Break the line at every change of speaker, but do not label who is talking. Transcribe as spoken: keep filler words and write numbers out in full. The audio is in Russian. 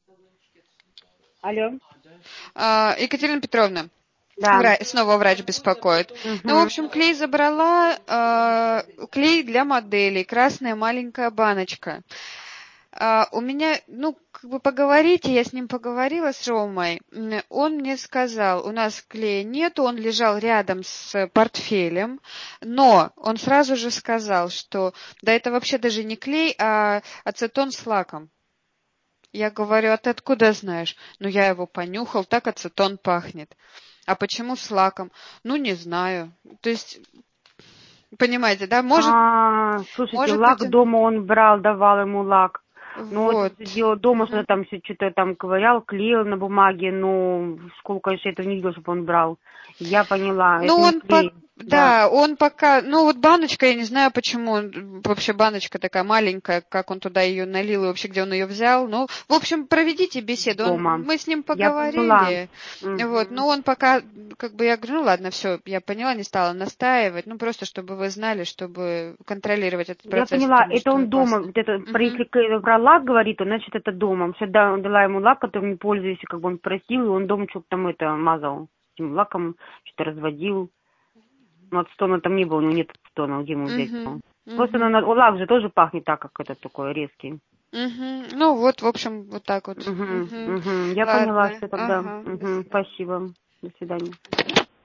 Алло.
А, Екатерина Петровна,
Да.
вра... снова врач беспокоит.
Угу.
Ну, в общем, клей забрала, э, клей для моделей, красная маленькая баночка. А, у меня, ну, как бы поговорите, я с ним поговорила, с Ромой, он мне сказал, у нас клея нету, он лежал рядом с портфелем, но он сразу же сказал, что да это вообще даже не клей, а ацетон с лаком. Я говорю, а ты откуда знаешь? Ну, я его понюхал, так ацетон пахнет. А почему с лаком? Ну, не знаю. То есть, понимаете, да, может,
А, слушайте,
может быть,
лак
он...
дома он брал, давал ему лак. Ну, это
Вот.
все дело дома, что-то
Мгм.
там все что-то там ковырял, клеил на бумаге, ну, в школу, конечно, этого не видел, чтобы он брал. Я поняла,
Ну,
это не
он по...
клей, да.
Да, он пока, ну вот баночка, я не знаю, почему он- вообще баночка такая маленькая, как он туда ее налил и вообще где он ее взял. Ну, в общем, проведите беседу. Он,
Дома.
мы с ним
Я поняла.
поговорили, вот,
Угу.
но он пока, как бы я говорю, ну ладно, все, я поняла, не стала настаивать, ну просто чтобы вы знали, чтобы контролировать этот
Я
процесс,
поняла,
потому
это
что
он дома,
опасно.
вот это, про
Мгм.
если к- про лак говорит, то значит это дома. Всегда дала ему лак, которым не пользуюсь, как бы он просил, и он дома что-то там это мазал этим лаком, что-то разводил. Ну, от стона там не было, у него нет стона, где ему взять его.
Мгм.
Просто
Мгм.
на, лак же тоже пахнет так, как этот такой резкий.
Мгм. Ну вот, в общем, вот так вот.
Угу,
Мгм.
угу. Я поняла,
Ладно,
все тогда.
ага, до
Угу,
свидания.
спасибо. До свидания.